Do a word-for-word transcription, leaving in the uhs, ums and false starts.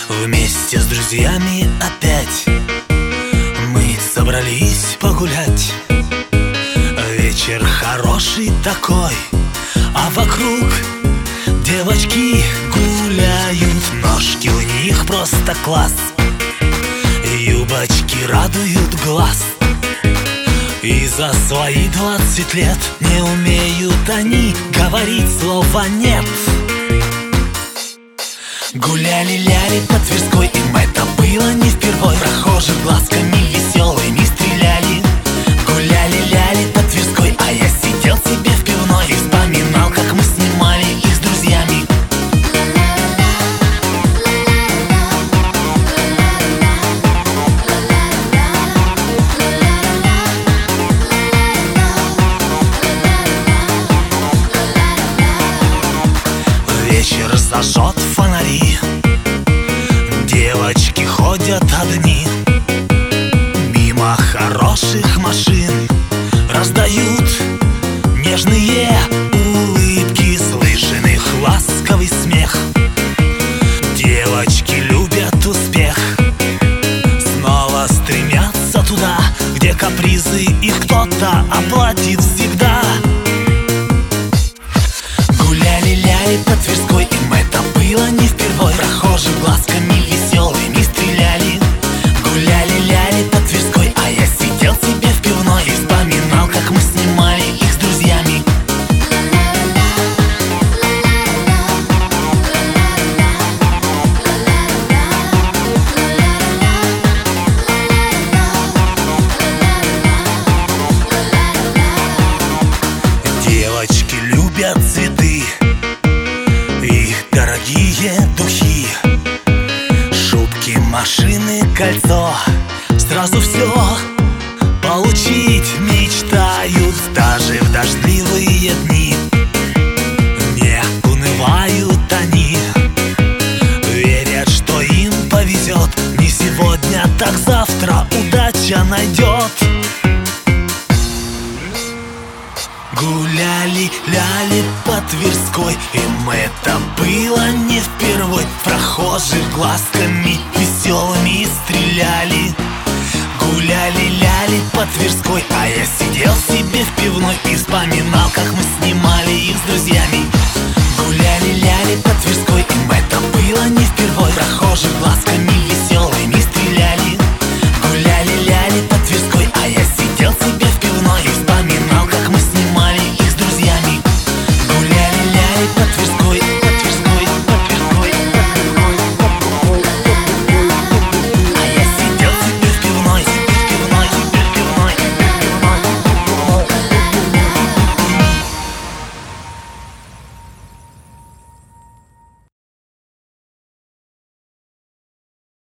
Вместе с друзьями опять мы собрались погулять. Вечер хороший такой, а вокруг девочки гуляют. Ножки у них просто класс, юбочки радуют глаз. И за свои двадцать лет не умеют они говорить слова «нет». Гуляли-ляли по Тверской, им это было не впервой. Прохожих глазками веселыми стреляли. Гуляли-ляли по Тверской, а я сидел себе в пивной и вспоминал, как мы снимали их с друзьями. Вечер зажжет фонари, девочки ходят одни. Мимо хороших машин раздают нежные улыбки, слышен их ласковый смех. Девочки любят успех, снова стремятся туда, где капризы их кто-то оплатит всегда. Гуляли-ляли по Тверской, им это было не впервой. Прохожих глазками веселыми стреляли. Гуляли-ляли по Тверской, а я сидел себе в пивной и вспоминал, как мы снимали их с друзьями. Девочки любят цветы и дорогие духи, шутки, машины, кольцо. Сразу все получить мечтают. Даже в дождливые дни не унывают они, верят, что им повезет. Не сегодня, так завтра удача найдет. Гуляли-ляли по Тверской, им это было не впервой. Прохожих глазками веселыми стреляли. Гуляли-ляли по Тверской, а я сидел себе в пивной и вспоминал, как мы снимали их с друзьями.